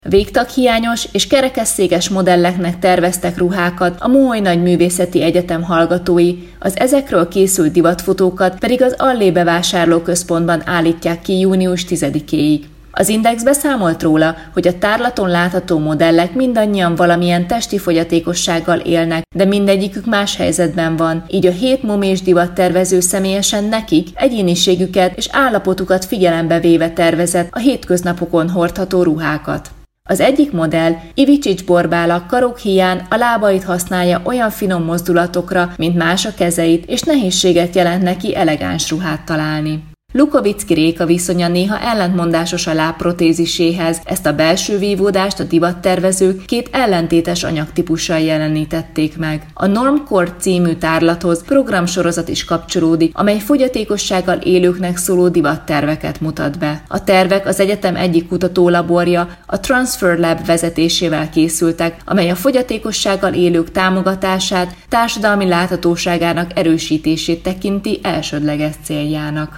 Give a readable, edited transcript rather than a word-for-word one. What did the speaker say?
Végtaghiányos és kerekesszékes modelleknek terveztek ruhákat a Moholy Nagyművészeti Egyetem hallgatói, az ezekről készült divatfotókat pedig az Allé bevásárlóközpontban állítják ki június 10-éig. Az Index beszámolt róla, hogy a tárlaton látható modellek mindannyian valamilyen testi fogyatékossággal élnek, de mindegyikük más helyzetben van, így a 7 momés divattervező személyesen nekik egyéniségüket és állapotukat figyelembe véve tervezett a hétköznapokon hordható ruhákat. Az egyik modell, Ivicsics Borbála karok híján a lábait használja olyan finom mozdulatokra, mint más a kezeit, és nehézséget jelent neki elegáns ruhát találni. Lukovicki Réka viszonya néha ellentmondásos a lábprotéziséhez, ezt a belső vívódást a divattervezők két ellentétes anyagtípussal jelenítették meg. A Normcore című tárlathoz programsorozat is kapcsolódik, amely fogyatékossággal élőknek szóló divatterveket mutat be. A tervek az egyetem egyik kutatólaborja, a Transfer Lab vezetésével készültek, amely a fogyatékossággal élők támogatását, társadalmi láthatóságának erősítését tekinti elsődleges céljának.